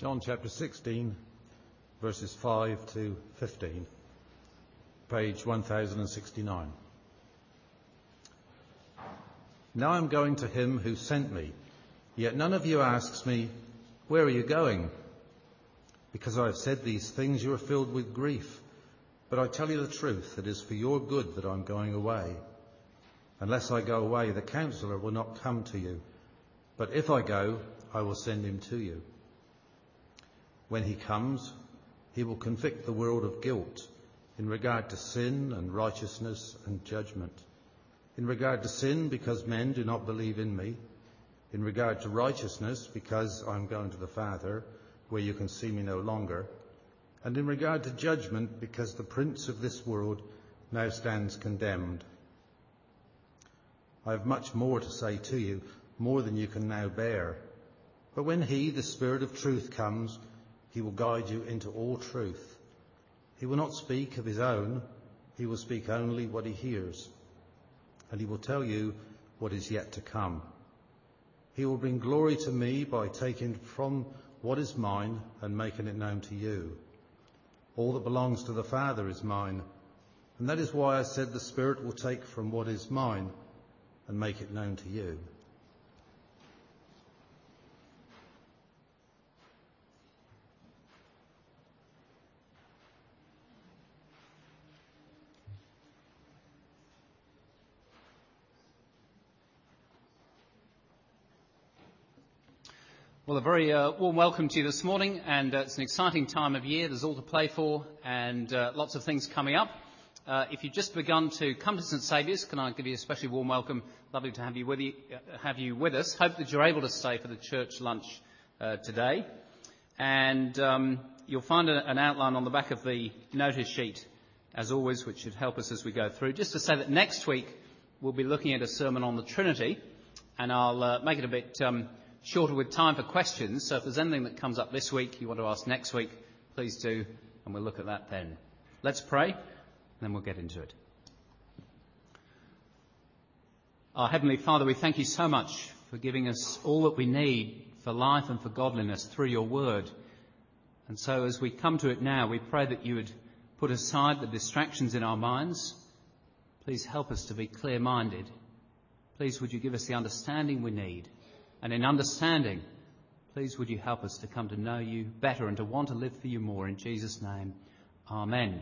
John chapter 16, verses 5 to 15, page 1069. Now I'm going to him who sent me, yet none of you asks me, where are you going? Because I have said these things, you are filled with grief. But I tell you the truth, it is for your good that I'm going away. Unless I go away, the Counselor will not come to you. But if I go, I will send him to you. When he comes, he will convict the world of guilt in regard to sin and righteousness and judgment. In regard to sin, because men do not believe in me. In regard to righteousness, because I'm going to the Father, where you can see me no longer. And in regard to judgment, because the prince of this world now stands condemned. I have much more to say to you, more than you can now bear. But when he, the Spirit of truth, comes, he will guide you into all truth. He will not speak of his own, he will speak only what he hears. And he will tell you what is yet to come. He will bring glory to me by taking from what is mine and making it known to you. All that belongs to the Father is mine, and that is why I said the Spirit will take from what is mine and make it known to you. Well, a very warm welcome to you this morning, and it's an exciting time of year. There's all to play for and lots of things coming up. If you've just begun to come to St Saviour's, can I give you a especially warm welcome? Lovely to have you with us. Hope that you're able to stay for the church lunch today. And you'll find an outline on the back of the notice sheet, as always, which should help us as we go through. Just to say that next week we'll be looking at a sermon on the Trinity, and I'll make it a bit shorter with time for questions, so if there's anything that comes up this week you want to ask next week, please do, and we'll look at that then. Let's pray, and then we'll get into it. Our Heavenly Father, we thank you so much for giving us all that we need for life and for godliness through your word. And so as we come to it now, we pray that you would put aside the distractions in our minds. Please help us to be clear-minded. Please would you give us the understanding we need. And in understanding, please would you help us to come to know you better and to want to live for you more. In Jesus' name, amen.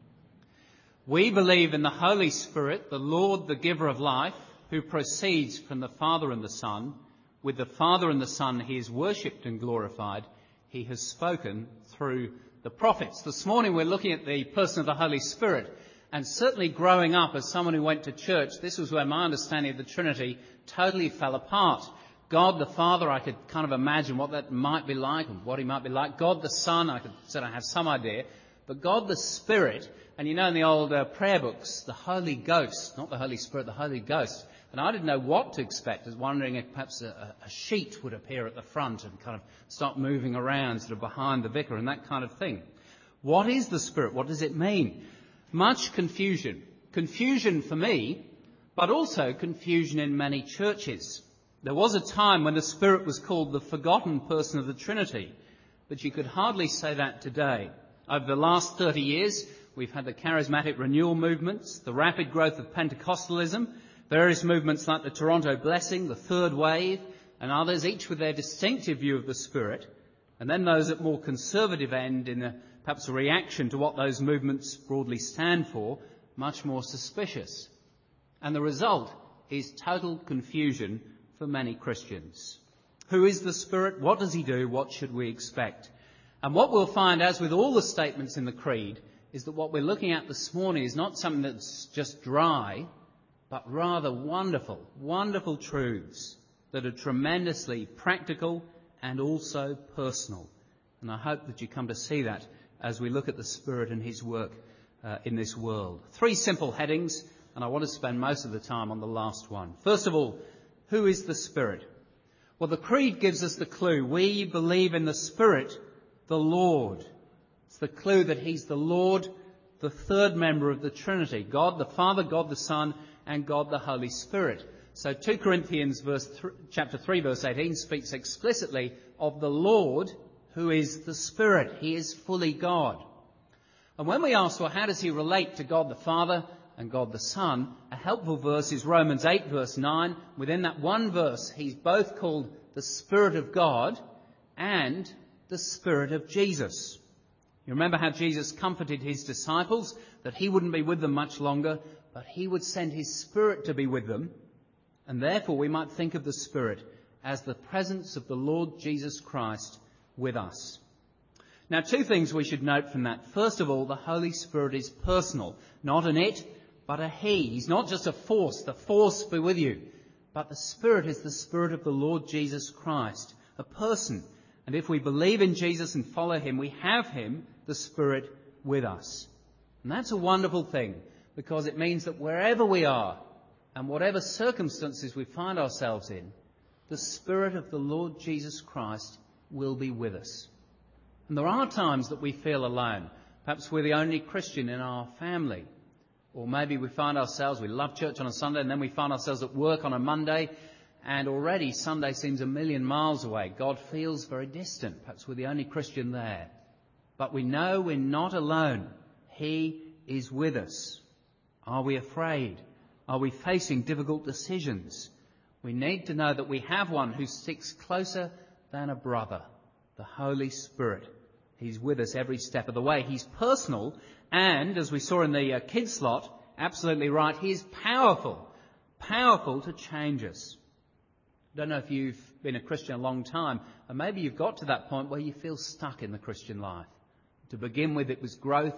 We believe in the Holy Spirit, the Lord, the giver of life, who proceeds from the Father and the Son. With the Father and the Son he is worshipped and glorified. He has spoken through the prophets. This morning we're looking at the person of the Holy Spirit. And certainly growing up as someone who went to church, this was where my understanding of the Trinity totally fell apart. God the Father, I could kind of imagine what that might be like and what he might be like. God the Son, I could sort of have some idea. But God the Spirit, and you know in the old prayer books, the Holy Ghost, not the Holy Spirit, the Holy Ghost. And I didn't know what to expect. I was wondering if perhaps a sheet would appear at the front and kind of start moving around sort of behind the vicar and that kind of thing. What is the Spirit? What does it mean? Much confusion. Confusion for me, but also confusion in many churches. There was a time when the Spirit was called the forgotten person of the Trinity, but you could hardly say that today. Over the last 30 years, we've had the charismatic renewal movements, the rapid growth of Pentecostalism, various movements like the Toronto Blessing, the Third Wave, and others, each with their distinctive view of the Spirit, and then those at more conservative end in perhaps a reaction to what those movements broadly stand for, much more suspicious. And the result is total confusion for many Christians. Who is the Spirit? What does he do? What should we expect? And what we'll find, as with all the statements in the Creed, is that what we're looking at this morning is not something that's just dry, but rather wonderful, wonderful truths that are tremendously practical and also personal. And I hope that you come to see that as we look at the Spirit and his work in this world. 3 simple headings, and I want to spend most of the time on the last one. First of all, who is the Spirit? Well, the Creed gives us the clue. We believe in the Spirit, the Lord. It's the clue that he's the Lord, the third member of the Trinity. God the Father, God the Son, and God the Holy Spirit. So 2 Corinthians chapter 3, verse 18 speaks explicitly of the Lord who is the Spirit. He is fully God. And when we ask, well, how does he relate to God the Father and God the Son? A helpful verse is Romans 8 verse 9. Within that one verse, he's both called the Spirit of God and the Spirit of Jesus. You remember how Jesus comforted his disciples that he wouldn't be with them much longer, but he would send his Spirit to be with them. And therefore we might think of the Spirit as the presence of the Lord Jesus Christ with us. Now, two things we should note from that. First of all, the Holy Spirit is personal. Not an it, but a he. He's not just a force, the force be with you. But the Spirit is the Spirit of the Lord Jesus Christ, a person. And if we believe in Jesus and follow him, we have him, the Spirit, with us. And that's a wonderful thing, because it means that wherever we are and whatever circumstances we find ourselves in, the Spirit of the Lord Jesus Christ will be with us. And there are times that we feel alone. Perhaps we're the only Christian in our family. Or maybe we find ourselves, we love church on a Sunday, and then we find ourselves at work on a Monday, and already Sunday seems a million miles away. God feels very distant. Perhaps we're the only Christian there. But we know we're not alone. He is with us. Are we afraid? Are we facing difficult decisions? We need to know that we have one who sticks closer than a brother, the Holy Spirit. He's with us every step of the way. He's personal, and as we saw in the kids slot, absolutely right, he is powerful to change us. I don't know if you've been a Christian a long time, and maybe you've got to that point where you feel stuck in the Christian life. To begin with, it was growth,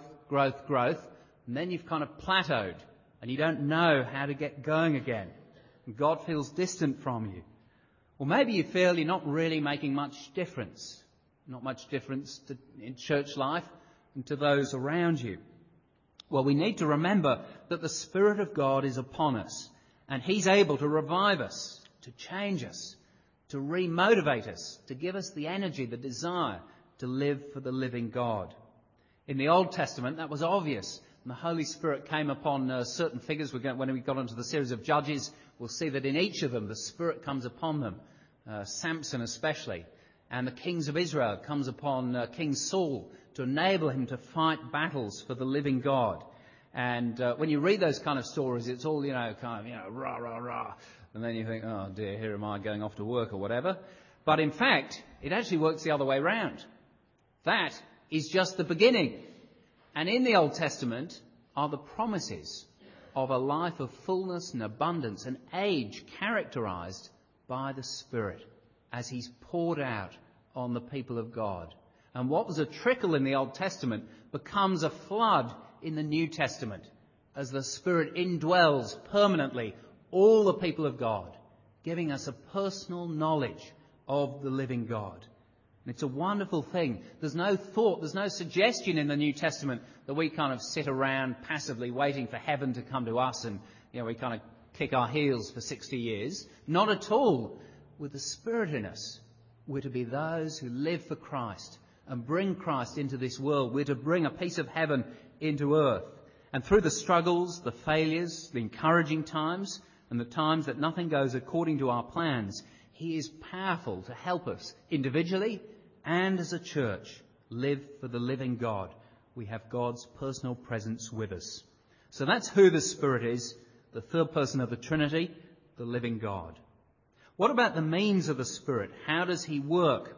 and then you've kind of plateaued, and you don't know how to get going again. And God feels distant from you. Or maybe you feel you're not really making much difference. Not much difference in church life and to those around you. Well, we need to remember that the Spirit of God is upon us, and he's able to revive us, to change us, to remotivate us, to give us the energy, the desire to live for the living God. In the Old Testament, that was obvious. And the Holy Spirit came upon certain figures. When we got into the series of Judges, we'll see that in each of them, the Spirit comes upon them. Samson especially. And the kings of Israel comes upon King Saul to enable him to fight battles for the living God. And when you read those kind of stories, it's all, rah, rah, rah. And then you think, oh dear, here am I going off to work or whatever. But in fact, it actually works the other way round. That is just the beginning. And in the Old Testament are the promises of a life of fullness and abundance, an age characterized by the Spirit as he's poured out on the people of God. And what was a trickle in the Old Testament becomes a flood in the New Testament as the Spirit indwells permanently all the people of God, giving us a personal knowledge of the living God. And it's a wonderful thing. There's no thought, there's no suggestion in the New Testament that we kind of sit around passively waiting for heaven to come to us and, we kind of kick our heels for 60 years. Not at all. With the Spirit in us, we're to be those who live for Christ and bring Christ into this world. We're to bring a piece of heaven into earth. And through the struggles, the failures, the encouraging times, and the times that nothing goes according to our plans, he is powerful to help us individually and as a church live for the living God. We have God's personal presence with us. So that's who the Spirit is, the third person of the Trinity, the living God. What about the means of the Spirit? How does he work?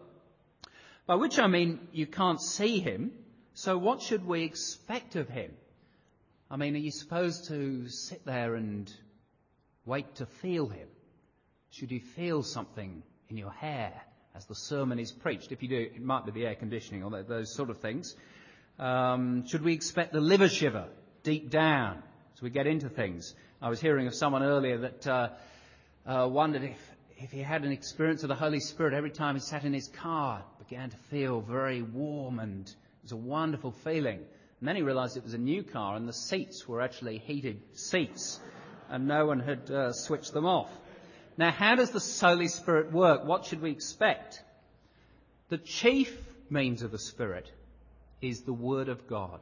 By which I mean you can't see him, so what should we expect of him? Are you supposed to sit there and wait to feel him? Should you feel something in your hair as the sermon is preached? If you do, it might be the air conditioning or those sort of things. Should we expect the liver shiver deep down as we get into things? I was hearing of someone earlier that wondered if he had an experience of the Holy Spirit every time he sat in his car, it began to feel very warm, and it was a wonderful feeling. And then he realised it was a new car and the seats were actually heated seats and no one had switched them off. Now, how does the Holy Spirit work? What should we expect? The chief means of the Spirit is the Word of God.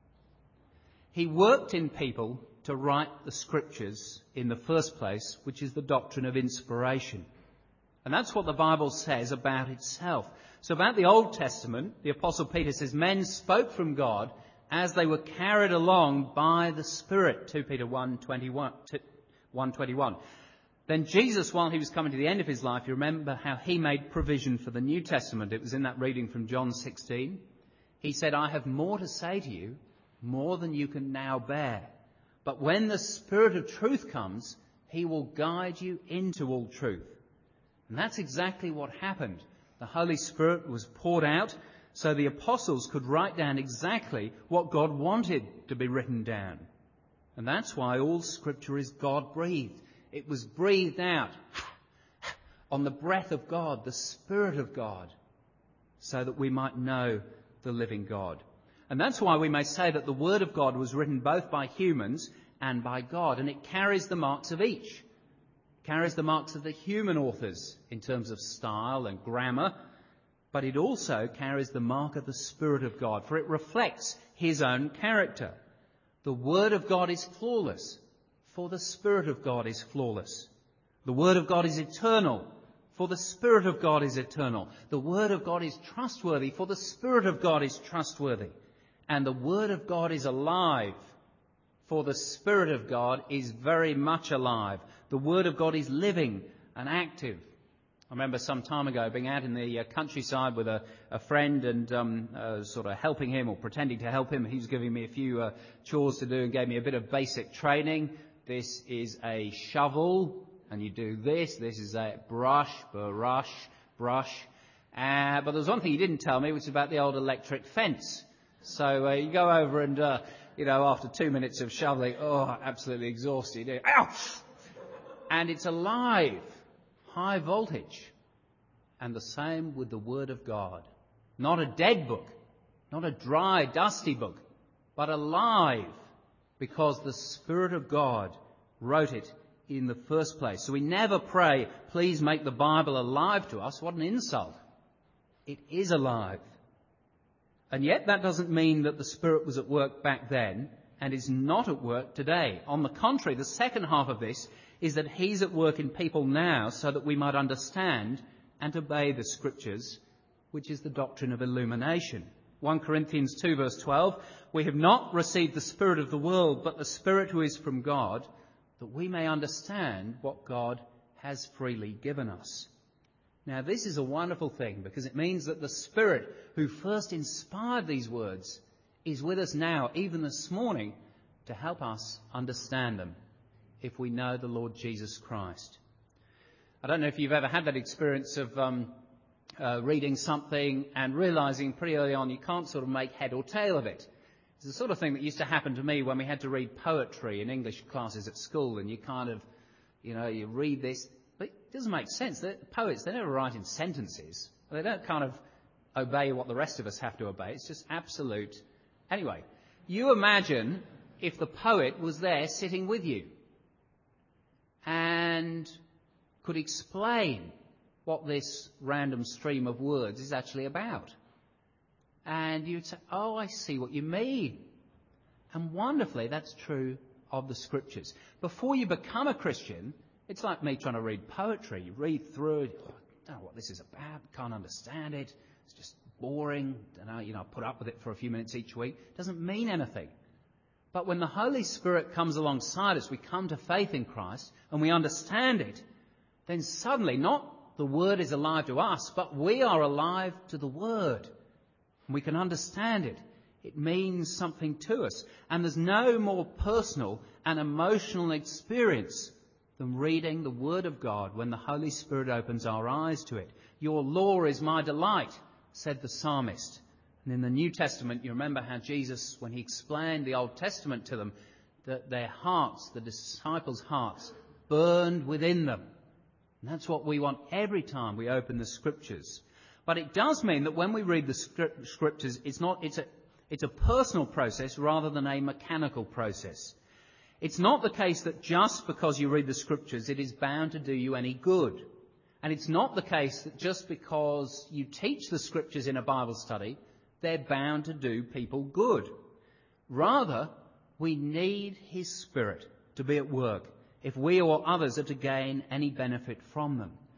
He worked in people to write the Scriptures in the first place, which is the doctrine of inspiration. And that's what the Bible says about itself. So about the Old Testament, the Apostle Peter says, men spoke from God as they were carried along by the Spirit, 2 Peter 1:21. Then Jesus, while he was coming to the end of his life, you remember how he made provision for the New Testament. It was in that reading from John 16. He said, I have more to say to you, more than you can now bear. But when the Spirit of truth comes, he will guide you into all truth. And that's exactly what happened. The Holy Spirit was poured out so the apostles could write down exactly what God wanted to be written down. And that's why all Scripture is God-breathed. It was breathed out on the breath of God, the Spirit of God, so that we might know the living God. And that's why we may say that the Word of God was written both by humans and by God, and it carries the marks of each. It carries the marks of the human authors in terms of style and grammar, but it also carries the mark of the Spirit of God, for it reflects his own character. The Word of God is flawless, for the Spirit of God is flawless. The Word of God is eternal, for the Spirit of God is eternal. The Word of God is trustworthy, for the Spirit of God is trustworthy. And the Word of God is alive, for the Spirit of God is very much alive. The Word of God is living and active. I remember some time ago being out in the countryside with a friend and sort of helping him or pretending to help him. He was giving me a few chores to do and gave me a bit of basic training. This is a shovel, and you do this. This is a brush. But there's one thing he didn't tell me, which is about the old electric fence. So you go over and, after 2 minutes of shoveling, absolutely exhausted. Ow! And it's alive. High voltage. And the same with the Word of God. Not a dead book, not a dry, dusty book, but alive, because the Spirit of God wrote it in the first place. So we never pray, please make the Bible alive to us. What an insult. It is alive. And yet that doesn't mean that the Spirit was at work back then and is not at work today. On the contrary, the second half of this is that he's at work in people now so that we might understand and obey the Scriptures, which is the doctrine of illumination. 1 Corinthians 2 verse 12, we have not received the Spirit of the world, but the Spirit who is from God, that we may understand what God has freely given us. Now this is a wonderful thing, because it means that the Spirit who first inspired these words is with us now, even this morning, to help us understand them, if we know the Lord Jesus Christ. I don't know if you've ever had that experience of reading something and realising pretty early on you can't sort of make head or tail of it. It's the sort of thing that used to happen to me when we had to read poetry in English classes at school, and you kind of, you read this, but it doesn't make sense. Poets, they never write in sentences. They don't kind of obey what the rest of us have to obey. It's just absolute. Anyway, you imagine if the poet was there sitting with you and could explain what this random stream of words is actually about. And you'd say, oh, I see what you mean. And wonderfully, that's true of the Scriptures. Before you become a Christian, it's like me trying to read poetry. You read through it, I don't know what this is about, can't understand it, it's just boring, I put up with it for a few minutes each week. It doesn't mean anything. But when the Holy Spirit comes alongside us, we come to faith in Christ and we understand it, then suddenly not the Word is alive to us, but we are alive to the Word. And we can understand it. It means something to us. And there's no more personal and emotional experience than reading the Word of God when the Holy Spirit opens our eyes to it. Your law is my delight, said the psalmist. And in the New Testament, you remember how Jesus, when he explained the Old Testament to them, that their hearts, the disciples' hearts, burned within them. And that's what we want every time we open the Scriptures. But it does mean that when we read the Scriptures, it's a personal process rather than a mechanical process. It's not the case that just because you read the Scriptures, it is bound to do you any good. And it's not the case that just because you teach the Scriptures in a Bible study, they're bound to do people good. Rather, we need His Spirit to be at work if we or others are to gain any benefit from them.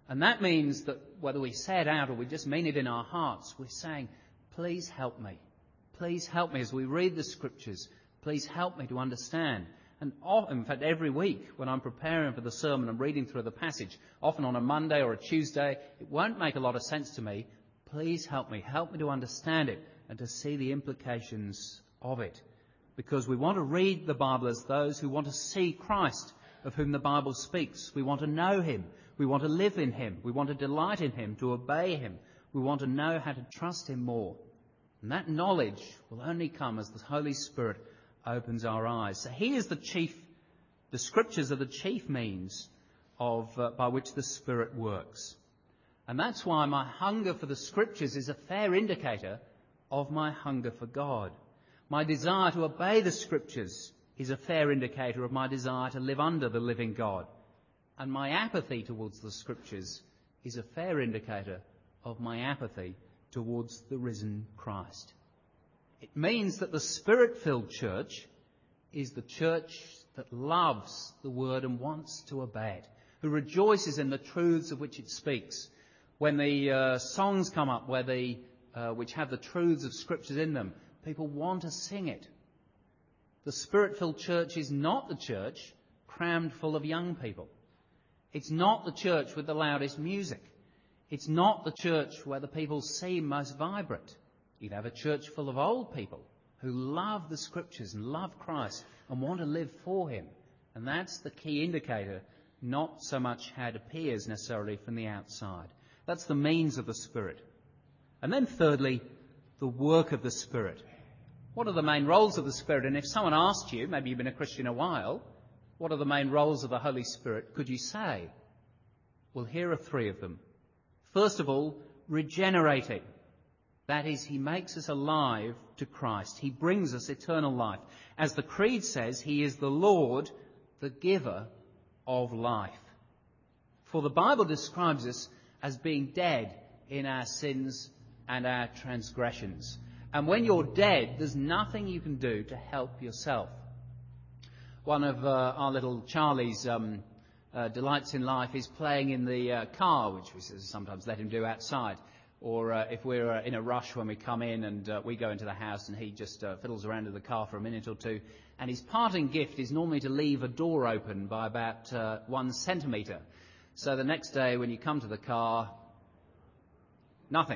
And that means that whether we say it out or we just mean it in our hearts, we're saying, please help me. Please help me as we read the Scriptures. Please help me to understand. And often, in fact, every week when I'm preparing for the sermon and reading through the passage, often on a Monday or a Tuesday, it won't make a lot of sense to me. Please help me to understand it and to see the implications of it. Because we want to read the Bible as those who want to see Christ, of whom the Bible speaks. We want to know him. We want to live in him. We want to delight in him, to obey him. We want to know how to trust him more. And that knowledge will only come as the Holy Spirit opens our eyes. So he is the Scriptures are the chief means by which the Spirit works. And that's why my hunger for the Scriptures is a fair indicator of my hunger for God. My desire to obey the Scriptures is a fair indicator of my desire to live under the living God. And my apathy towards the Scriptures is a fair indicator of my apathy towards the risen Christ. It means that the Spirit-filled church is the church that loves the Word and wants to obey it, who rejoices in the truths of which it speaks. When the songs come up which have the truths of Scriptures in them, people want to sing it. The Spirit-filled church is not the church crammed full of young people. It's not the church with the loudest music. It's not the church where the people seem most vibrant. You'd have a church full of old people who love the Scriptures and love Christ and want to live for him. And that's the key indicator, not so much how it appears necessarily from the outside. That's the means of the Spirit. And then thirdly, the work of the Spirit. What are the main roles of the Spirit? And if someone asked you, maybe you've been a Christian a while, what are the main roles of the Holy Spirit? Could you say? Well, here are three of them. First of all, regenerating. That is, he makes us alive to Christ. He brings us eternal life. As the Creed says, he is the Lord, the giver of life. For the Bible describes us as being dead in our sins and our transgressions. And when you're dead, there's nothing you can do to help yourself. One of our little Charlie's delights in life is playing in the car, which we sometimes let him do outside. Or if we're in a rush when we come in and we go into the house and he just fiddles around in the car for a minute or two. And his parting gift is normally to leave a door open by about 1 centimetre. So the next day when you come to the car, nothing.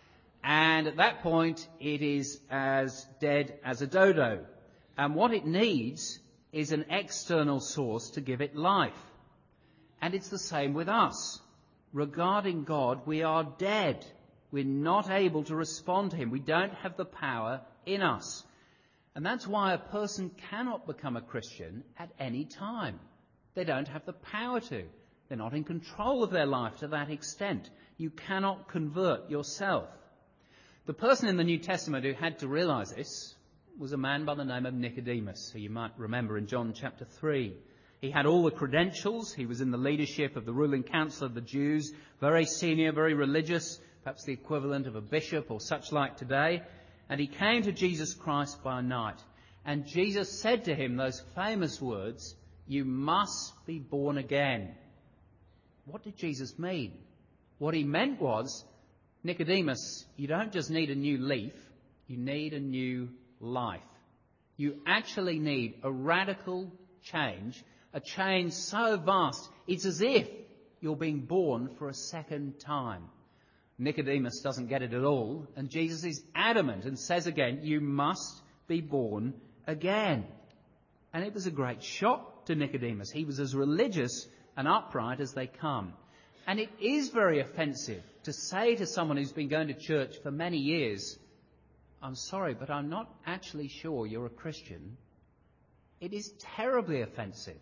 And at that point, it is as dead as a dodo. And what it needs is an external source to give it life. And it's the same with us. Regarding God, we are dead. We're not able to respond to him. We don't have the power in us. And that's why a person cannot become a Christian at any time. They don't have the power to. They're not in control of their life to that extent. You cannot convert yourself. The person in the New Testament who had to realize this was a man by the name of Nicodemus, who you might remember in John chapter 3. He had all the credentials. He was in the leadership of the ruling council of the Jews, very senior, very religious, perhaps the equivalent of a bishop or such like today. And he came to Jesus Christ by night. And Jesus said to him those famous words, "You must be born again." What did Jesus mean? What he meant was, Nicodemus, you don't just need a new leaf, you need a new life. You actually need a radical change, a change so vast, it's as if you're being born for a second time. Nicodemus doesn't get it at all, and Jesus is adamant and says again, you must be born again. And it was a great shock to Nicodemus. He was as religious and upright as they come. And it is very offensive to say to someone who's been going to church for many years, I'm sorry, but I'm not actually sure you're a Christian. It is terribly offensive.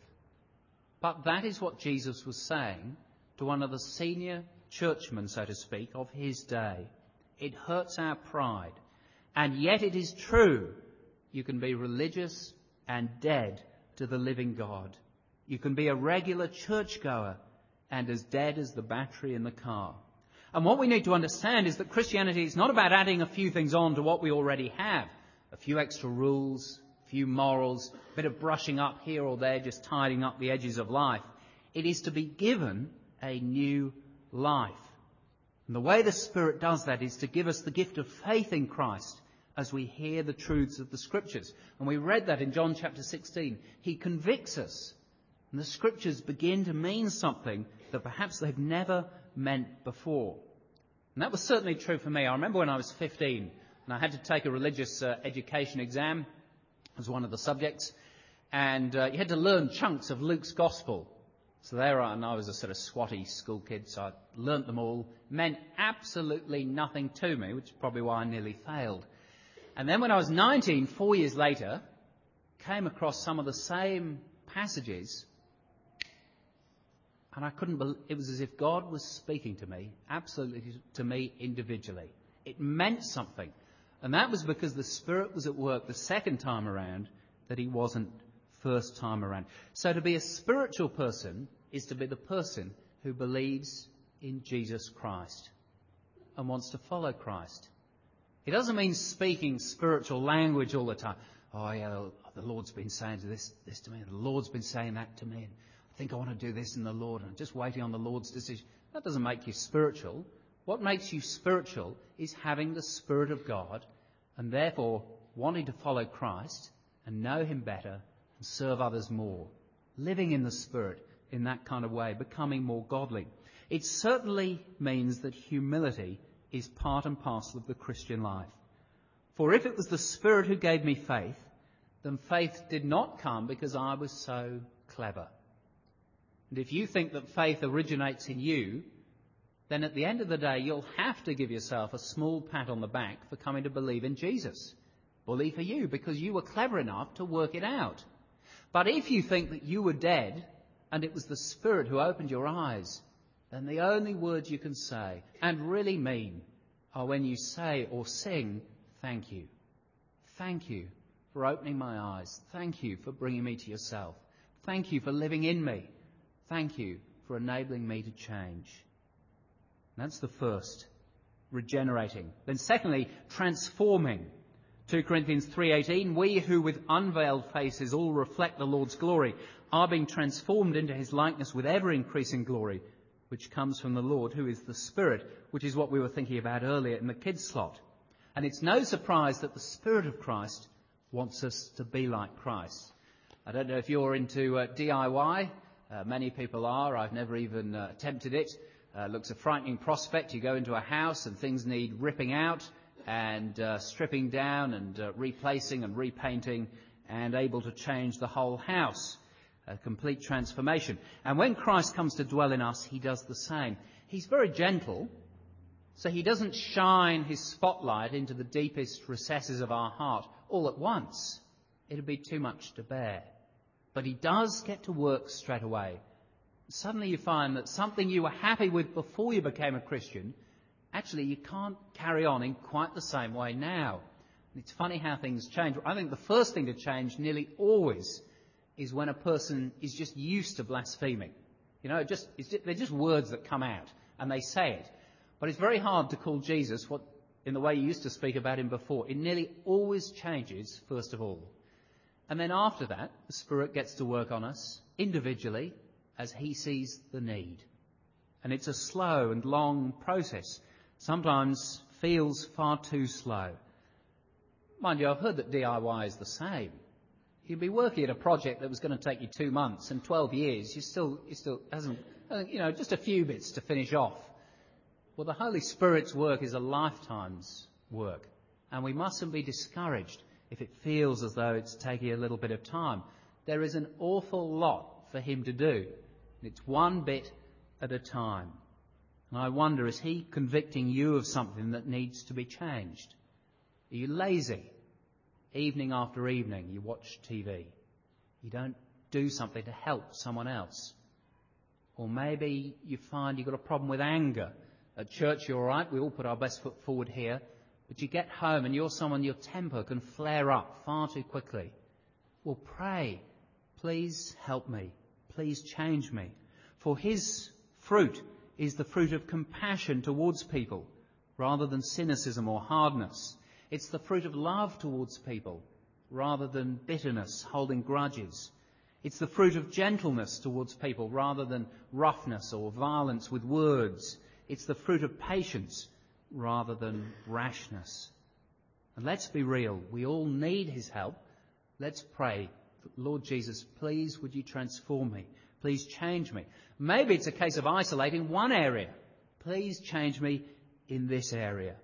But that is what Jesus was saying to one of the senior churchmen, so to speak, of his day. It hurts our pride. And yet it is true. You can be religious and dead to the living God. You can be a regular churchgoer and as dead as the battery in the car. And what we need to understand is that Christianity is not about adding a few things on to what we already have. A few extra rules, a few morals, a bit of brushing up here or there, just tidying up the edges of life. It is to be given a new life. And the way the Spirit does that is to give us the gift of faith in Christ as we hear the truths of the Scriptures. And we read that in John chapter 16. He convicts us, and the Scriptures begin to mean something that perhaps they've never meant before. And that was certainly true for me. I remember when I was 15 and I had to take a religious education exam as one of the subjects, and you had to learn chunks of Luke's Gospel. So there and I was a sort of swotty school kid, so I learnt them all. Meant absolutely nothing to me, which is probably why I nearly failed. And then when I was 19, 4 years later, came across some of the same passages, and I couldn't believe it. Was as if God was speaking to me, absolutely to me individually. It meant something. And that was because the Spirit was at work the second time around that he wasn't first time around. So to be a spiritual person is to be the person who believes in Jesus Christ and wants to follow Christ. It doesn't mean speaking spiritual language all the time. Oh yeah, the Lord's been saying this to me, and the Lord's been saying that to me, and I think I want to do this in the Lord, and I'm just waiting on the Lord's decision. That doesn't make you spiritual. What makes you spiritual is having the Spirit of God, and therefore wanting to follow Christ and know him better and serve others more. Living in the Spirit in that kind of way, becoming more godly. It certainly means that humility is part and parcel of the Christian life. For if it was the Spirit who gave me faith, then faith did not come because I was so clever. And if you think that faith originates in you, then at the end of the day you'll have to give yourself a small pat on the back for coming to believe in Jesus. Bully for you, because you were clever enough to work it out. But if you think that you were dead and it was the Spirit who opened your eyes, then the only words you can say, and really mean, are when you say or sing, thank you. Thank you for opening my eyes. Thank you for bringing me to yourself. Thank you for living in me. Thank you for enabling me to change. That's the first, regenerating. Then secondly, transforming. 2 Corinthians 3:18, we who with unveiled faces all reflect the Lord's glory are being transformed into his likeness with ever-increasing glory, which comes from the Lord, who is the Spirit, which is what we were thinking about earlier in the kids' slot. And it's no surprise that the Spirit of Christ wants us to be like Christ. I don't know if you're into DIY. Many people are. I've never even attempted it. Looks a frightening prospect. You go into a house and things need ripping out and stripping down and replacing and repainting and able to change the whole house. A complete transformation. And when Christ comes to dwell in us, he does the same. He's very gentle, so he doesn't shine his spotlight into the deepest recesses of our heart all at once. It'd be too much to bear. But he does get to work straight away. Suddenly you find that something you were happy with before you became a Christian, actually you can't carry on in quite the same way now. It's funny how things change. I think the first thing to change nearly always is when a person is just used to blaspheming. You know, they're just words that come out and they say it. But it's very hard to call Jesus what in the way you used to speak about him before. It nearly always changes, first of all. And then after that, the Spirit gets to work on us individually as he sees the need. And it's a slow and long process. Sometimes feels far too slow. Mind you, I've heard that DIY is the same. You'd be working at a project that was going to take you 2 months and 12 years. You still hasn't, just a few bits to finish off. Well, the Holy Spirit's work is a lifetime's work. And we mustn't be discouraged if it feels as though it's taking a little bit of time. There is an awful lot for him to do. It's one bit at a time. And I wonder, is he convicting you of something that needs to be changed? Are you lazy? Evening after evening, you watch TV. You don't do something to help someone else. Or maybe you find you've got a problem with anger. At church, you're all right. We all put our best foot forward here. But you get home and you're someone, your temper can flare up far too quickly. Well, pray. Please help me. Please change me. For his fruit is the fruit of compassion towards people rather than cynicism or hardness. It's the fruit of love towards people rather than bitterness, holding grudges. It's the fruit of gentleness towards people rather than roughness or violence with words. It's the fruit of patience rather than rashness. And let's be real. We all need his help. Let's pray. Lord Jesus, please would you transform me? Please change me. Maybe it's a case of isolating one area. Please change me in this area.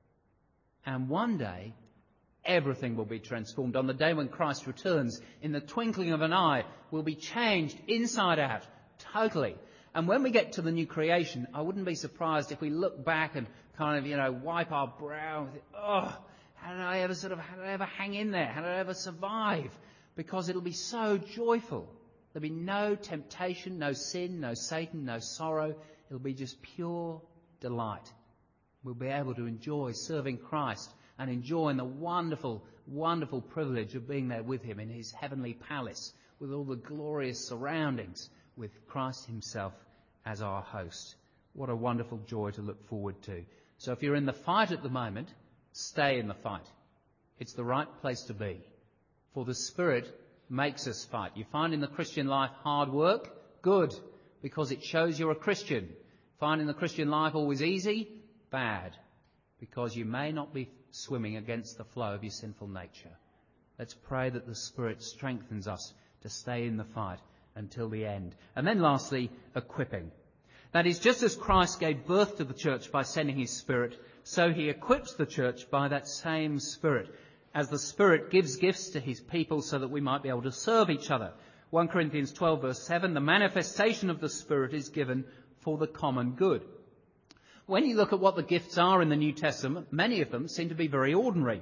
And one day, everything will be transformed. On the day when Christ returns, in the twinkling of an eye, we'll be changed inside out, totally. And when we get to the new creation, I wouldn't be surprised if we look back and kind of, wipe our brow and think, oh, how did I ever hang in there? How did I ever survive? Because it'll be so joyful. There'll be no temptation, no sin, no Satan, no sorrow. It'll be just pure delight. We'll be able to enjoy serving Christ and enjoying the wonderful, wonderful privilege of being there with him in his heavenly palace with all the glorious surroundings with Christ himself as our host. What a wonderful joy to look forward to. So if you're in the fight at the moment, stay in the fight. It's the right place to be. For the Spirit makes us fight. You find in the Christian life hard work? Good, because it shows you're a Christian. Find in the Christian life always easy? Bad, because you may not be swimming against the flow of your sinful nature. Let's pray that the Spirit strengthens us to stay in the fight until the end. And then lastly, equipping. That is, just as Christ gave birth to the church by sending his Spirit, so he equips the church by that same Spirit, as the Spirit gives gifts to his people so that we might be able to serve each other. 1 Corinthians 12 verse 7, the manifestation of the Spirit is given for the common good. When you look at what the gifts are in the New Testament, many of them seem to be very ordinary.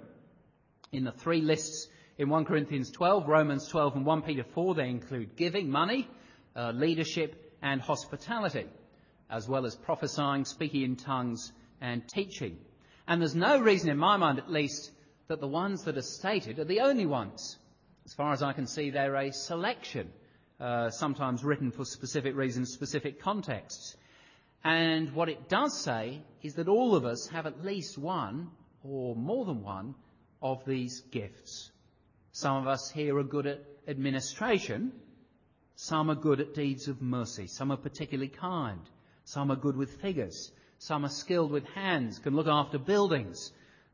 In the three lists in 1 Corinthians 12, Romans 12 and 1 Peter 4, they include giving, money, leadership and hospitality, as well as prophesying, speaking in tongues and teaching. And there's no reason, in my mind at least, that the ones that are stated are the only ones. As far as I can see, they're a selection, sometimes written for specific reasons, specific contexts. And what it does say is that all of us have at least one or more than one of these gifts. Some of us here are good at administration. Some are good at deeds of mercy. Some are particularly kind. Some are good with figures. Some are skilled with hands, can look after buildings.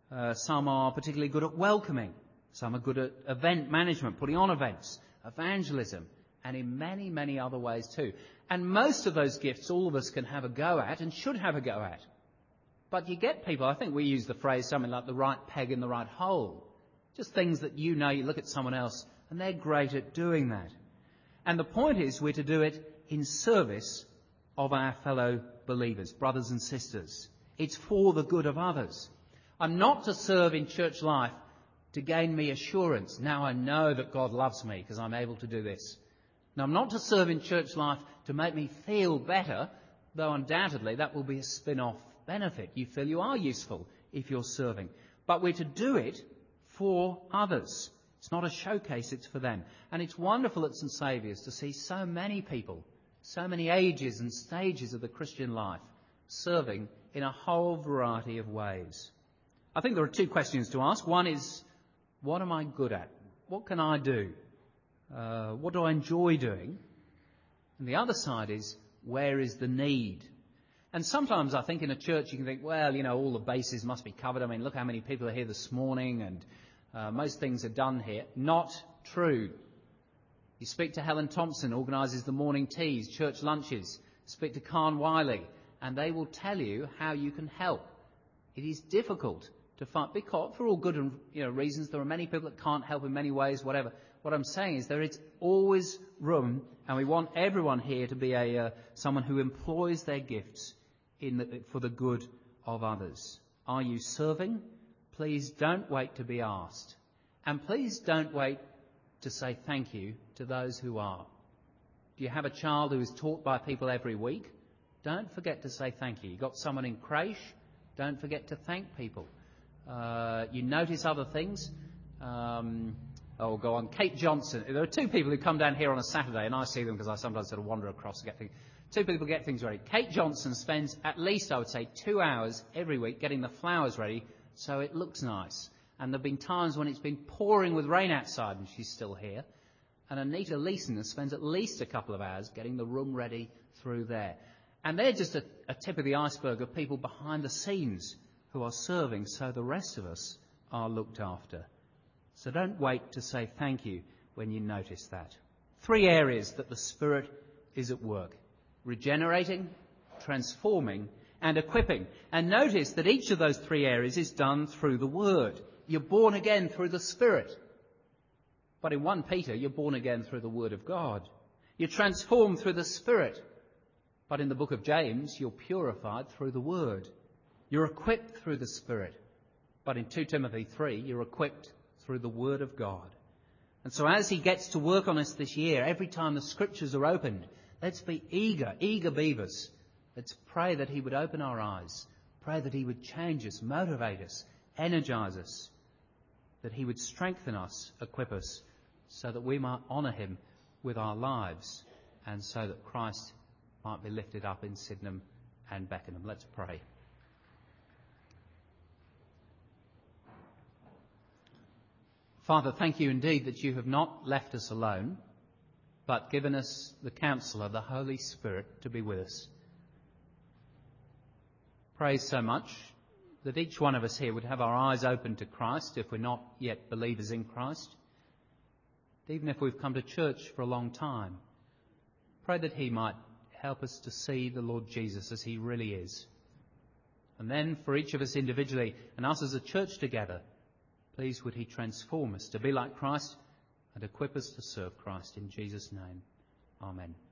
Some are particularly good at welcoming. Some are good at event management, putting on events, evangelism, and in many, many other ways too. And most of those gifts all of us can have a go at and should have a go at. But you get people, I think we use the phrase something like the right peg in the right hole. Just things that you look at someone else and they're great at doing that. And the point is we're to do it in service of our fellow believers, brothers and sisters. It's for the good of others. I'm not to serve in church life to gain me assurance. Now I know that God loves me because I'm able to do this. Now, I'm not to serve in church life to make me feel better, though undoubtedly that will be a spin-off benefit. You feel you are useful if you're serving. But we're to do it for others. It's not a showcase, it's for them. And it's wonderful at St Saviour's to see so many people, so many ages and stages of the Christian life, serving in a whole variety of ways. I think there are two questions to ask. One is, what am I good at? What can I do? What do I enjoy doing? And the other side is, where is the need? And sometimes I think in a church you can think, well, all the bases must be covered. I mean, look how many people are here this morning and most things are done here. Not true. You speak to Helen Thompson, organises the morning teas, church lunches. Speak to Khan Wiley, and they will tell you how you can help. It is difficult to find, because for all good reasons, there are many people that can't help in many ways, whatever. What I'm saying is there is always room, and we want everyone here to be someone who employs their gifts for the good of others. Are you serving? Please don't wait to be asked. And please don't wait to say thank you to those who are. Do you have a child who is taught by people every week? Don't forget to say thank you. You got someone in creche? Don't forget to thank people. You notice other things? Go on. Kate Johnson. There are two people who come down here on a Saturday, and I see them because I sometimes sort of wander across to get things. Two people get things ready. Kate Johnson spends at least, I would say, 2 hours every week getting the flowers ready so it looks nice. And there have been times when it's been pouring with rain outside and she's still here. And Anita Leeson spends at least a couple of hours getting the room ready through there. And they're just a tip of the iceberg of people behind the scenes who are serving so the rest of us are looked after. So don't wait to say thank you when you notice that. 3 areas that the Spirit is at work: regenerating, transforming, and equipping. And notice that each of those 3 areas is done through the Word. You're born again through the Spirit. But in 1 Peter, you're born again through the Word of God. You're transformed through the Spirit. But in the book of James, you're purified through the Word. You're equipped through the Spirit. But in 2 Timothy 3, you're equipped through the Word of God. And so as he gets to work on us this year, every time the Scriptures are opened, let's be eager beavers. Let's pray that he would open our eyes. Pray that he would change us, motivate us, energise us. That he would strengthen us, equip us, so that we might honour him with our lives, and so that Christ might be lifted up in Sydenham and Beckenham. Let's pray. Father, thank you indeed that you have not left us alone, but given us the counsel of the Holy Spirit to be with us. Pray so much that each one of us here would have our eyes open to Christ if we're not yet believers in Christ. Even if we've come to church for a long time, pray that he might help us to see the Lord Jesus as he really is. And then for each of us individually and us as a church together, please would he transform us to be like Christ and equip us to serve Christ in Jesus' name. Amen.